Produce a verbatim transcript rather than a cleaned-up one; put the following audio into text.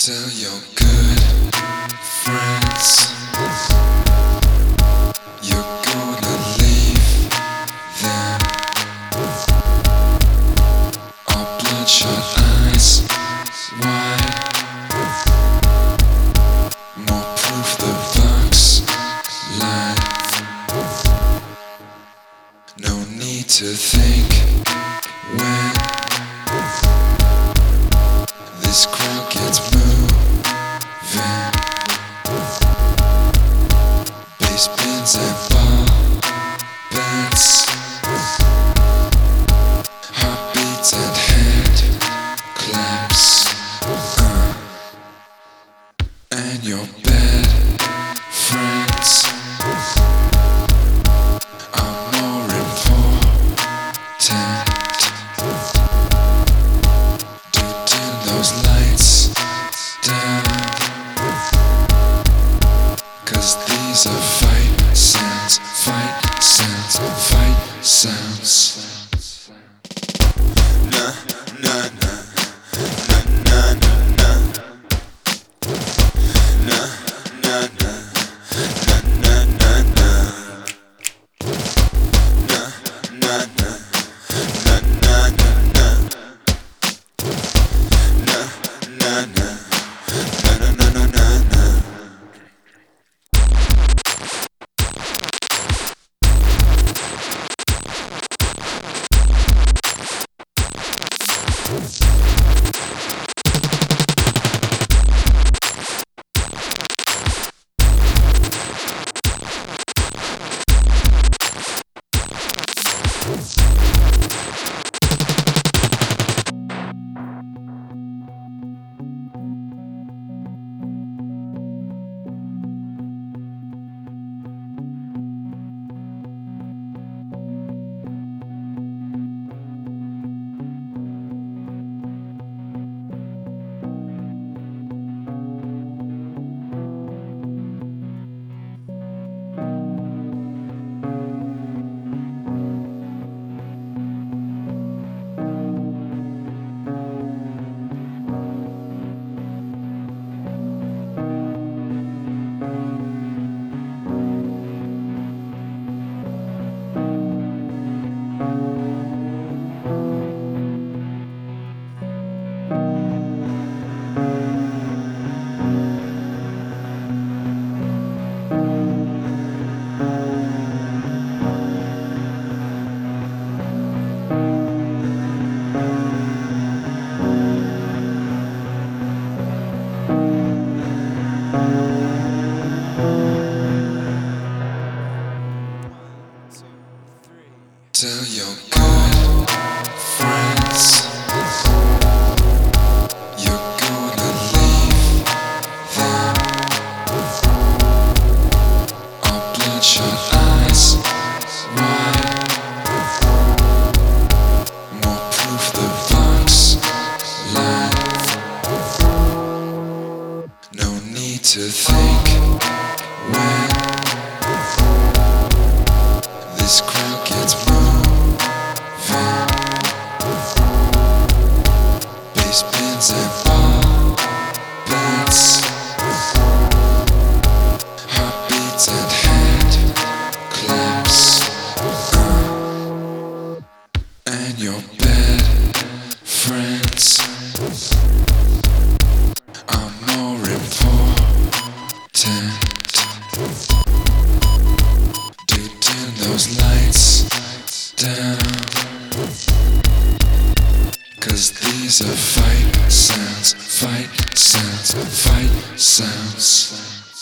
Tell your good friends you're gonna leave them. All bloodshot eyes wide, more proof the bugs lie. No need to think when this crowd gets moving. Bass pins and ball bends, heartbeats and hand claps, uh. And your bad friends are more important. Those lights down, 'cause these are fight sounds, fight sounds, fight sounds. Na na na na na na na na na na na na na na na na na. Na na na na na na na. Tell your good friends you're gonna leave them. All bloodshot eyes wide, more proof the bugs lie. No need to think when this crowd gets moving. Bass pins and ball bends, heartbeats and hand claps, uh. And your bad friends are more important. Dude, turn those lights down, 'cause these are fight sounds, fight sounds, fight sounds.